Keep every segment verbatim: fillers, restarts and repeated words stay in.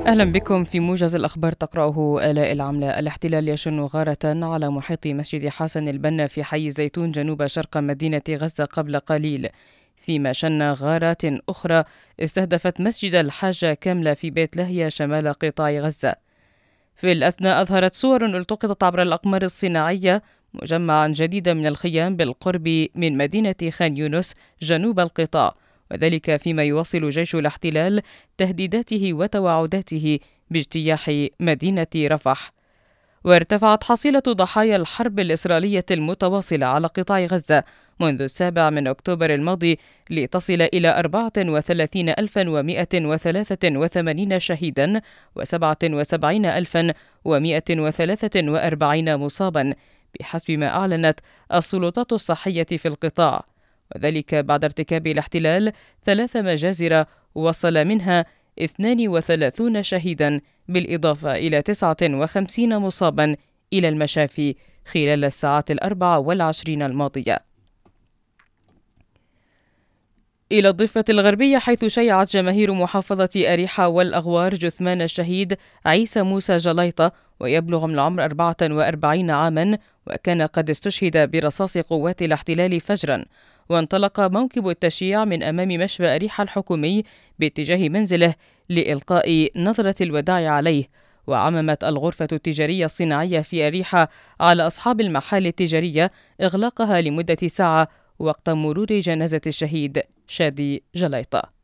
أهلا بكم في موجز الأخبار، تقرأه آلاء العملة. الاحتلال يشن غارة على محيط مسجد حسن البنا في حي زيتون جنوب شرق مدينة غزة قبل قليل، فيما شن غارات أخرى استهدفت مسجد الحاجة كاملة في بيت لاهيا شمال قطاع غزة. في الأثناء أظهرت صور التقطت عبر الأقمار الصناعية مجمعا جديدا من الخيام بالقرب من مدينة خان يونس جنوب القطاع، وذلك فيما يواصل جيش الاحتلال تهديداته وتوعداته باجتياح مدينة رفح. وارتفعت حصيلة ضحايا الحرب الإسرائيلية المتواصلة على قطاع غزة منذ السابع من أكتوبر الماضي لتصل إلى أربعة وثلاثين ألفا ومائة وثلاثة وثمانين شهيدا وسبعة وسبعين ألفا ومائة وثلاثة وأربعين مصابا بحسب ما أعلنت السلطات الصحية في القطاع، وذلك بعد ارتكاب الاحتلال ثلاث مجازر وصل منها اثنان وثلاثين شهيدا بالإضافة إلى تسعة وخمسين مصابا إلى المشافي خلال الساعات الأربع والعشرين الماضية. إلى الضفة الغربية، حيث شيعت جماهير محافظة أريحة والأغوار جثمان الشهيد عيسى موسى جليطة ويبلغ من العمر أربعة وأربعين عاما، وكان قد استشهد برصاص قوات الاحتلال فجرا. وانطلق موكب التشييع من أمام مشفى أريحة الحكومي باتجاه منزله لإلقاء نظرة الوداع عليه، وعممت الغرفة التجارية الصناعية في أريحة على أصحاب المحال التجارية إغلاقها لمدة ساعة وقت مرور جنازة الشهيد شادي جليطة.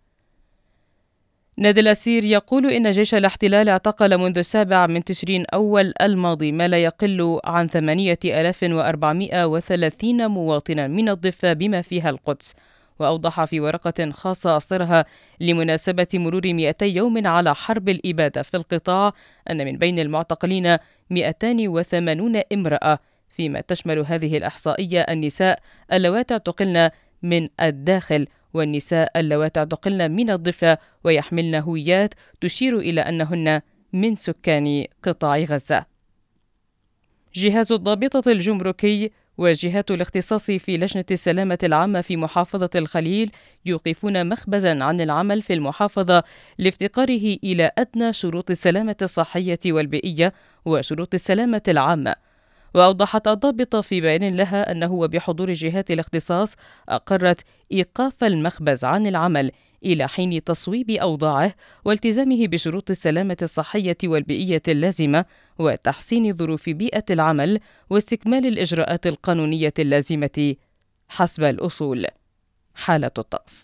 نادي الأسير يقول إن جيش الاحتلال اعتقل منذ السابع من تشرين أول الماضي ما لا يقل عن ثمانية آلاف وأربعمائة وثلاثين مواطنا من الضفة بما فيها القدس. وأوضح في ورقة خاصة أصدرها لمناسبة مرور مئتي يوم على حرب الإبادة في القطاع أن من بين المعتقلين مئتان وثمانين امرأة، فيما تشمل هذه الإحصائية النساء اللواتي اعتقلن من الداخل والنساء اللواتي اعتقلن من الضفة ويحملن هويات تشير إلى أنهن من سكان قطاع غزة. جهاز الضابطة الجمركي وجهات الاختصاص في لجنة السلامة العامة في محافظة الخليل يوقفون مخبزا عن العمل في المحافظة لافتقاره إلى أدنى شروط السلامة الصحية والبيئية وشروط السلامة العامة. وأوضحت الضابطة في بيان لها أنه وبحضور جهات الاختصاص أقرت إيقاف المخبز عن العمل إلى حين تصويب أوضاعه والتزامه بشروط السلامة الصحية والبيئية اللازمة وتحسين ظروف بيئة العمل واستكمال الإجراءات القانونية اللازمة حسب الأصول. حالة الطقس.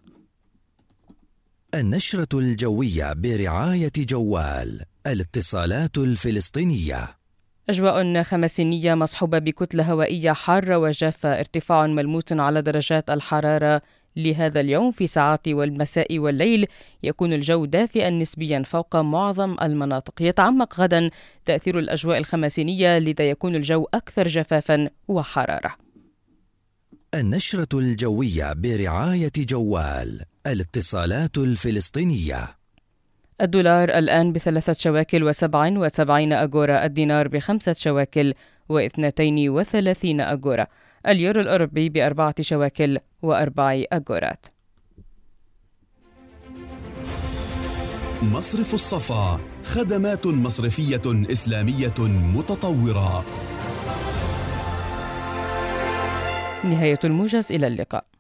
النشرة الجوية برعاية جوال الاتصالات الفلسطينية. أجواء خمسينية مصحوبة بكتلة هوائية حارة وجافة، ارتفاع ملموس على درجات الحرارة لهذا اليوم. في ساعات والمساء والليل يكون الجو دافئا نسبيا فوق معظم المناطق. يتعمق غدا تأثير الأجواء الخمسينية، لذا يكون الجو أكثر جفافا وحرارة. النشرة الجوية برعاية جوال الاتصالات الفلسطينية. الدولار الآن بثلاثة شواكل وسبع وسبعين أجورا، الدينار بخمسة شواكل واثنتين وثلاثين أجورا، اليورو الأوروبي بأربعة شواكل وأربع أجورات. مصرف الصفا، خدمات مصرفية إسلامية متطورة. نهاية الموجز، إلى اللقاء.